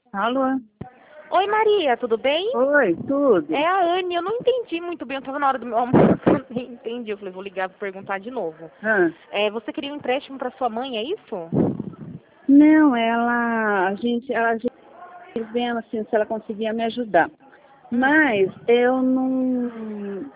Alô? Oi, Maria, tudo bem? Oi, tudo? É a Anne, eu não entendi muito bem, eu tava na hora do meu almoço, eu nem entendi, eu falei, vou ligar pra perguntar de novo. Ah, Você queria um empréstimo pra sua mãe, é isso? não, a gente vendo assim se ela conseguia me ajudar. Hum, Mas eu não.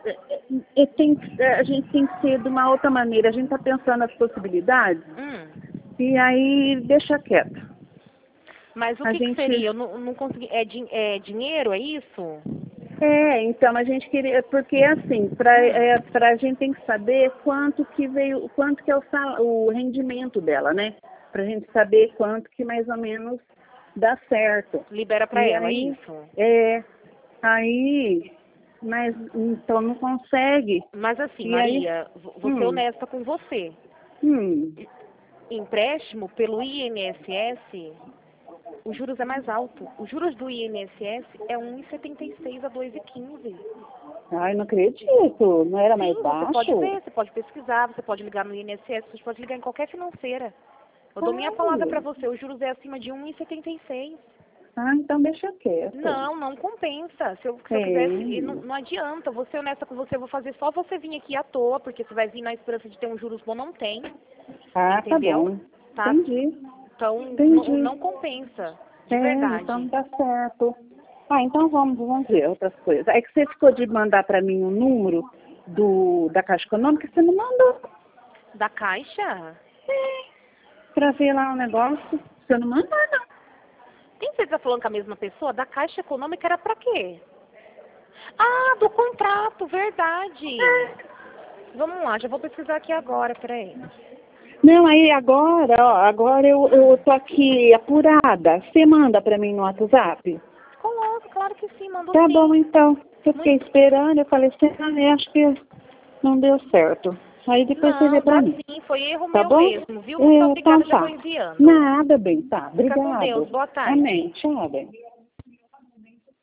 A gente tem que ser de uma outra maneira. A gente está pensando nas possibilidades hum. e aí deixa quieto. Mas o A que que gente. seria? Eu não consegui, é dinheiro, é isso? Então, a gente queria. Porque assim, Hum, para a gente tem que saber quanto que veio, quanto que é o rendimento dela, né? Para a gente saber quanto que mais ou menos dá certo. libera pra E ela, é aí, isso? é, aí, mas então não consegue. Mas assim, E aí, Maria, vou ser hum, honesta com você. hum, Empréstimo pelo INSS, os juros é mais alto. Os juros do INSS é 1,76 a 2,15. ai, não acredito, não era mais Sim, você pode baixo? ver, você pode pesquisar, você pode ligar no INSS, você pode ligar em qualquer financeira. Eu dou minha palavra Ai, pra você, os juros é acima de 1,76. então deixa quieto. Não compensa. Se eu É, quisesse, e não adianta. Vou ser honesta com você, eu vou fazer só você vir aqui à toa, porque você vai vir na esperança de ter um juros bom, não tem. tá Entendeu? bom, Tá? entendi. Então, Entendi. não compensa. De Então verdade. tá certo. Então vamos ver outras coisas. É que você ficou de mandar para mim o número da Caixa Econômica, você não mandou. Da Caixa? Para ver lá o negócio, você não mandou, não. Tem certeza que tá falando com a mesma pessoa? Da Caixa Econômica era pra quê? Ah, do contrato, verdade. Vamos lá, já vou pesquisar aqui agora, peraí. Não, aí agora eu tô aqui apurada. Você manda para mim no WhatsApp? Coloca, claro que sim, mandou Tá bom, sim. então. Eu fiquei Muito... esperando, eu falei assim, acho que não deu certo. Aí depois você vê Não, para dá mim. sim, foi erro Tá meu bom? mesmo, viu? Muito Então obrigada, já tô tá. enviando. Nada, bem, tá. Fica com Deus, Obrigado. boa tarde. Amém. Tchau, bem.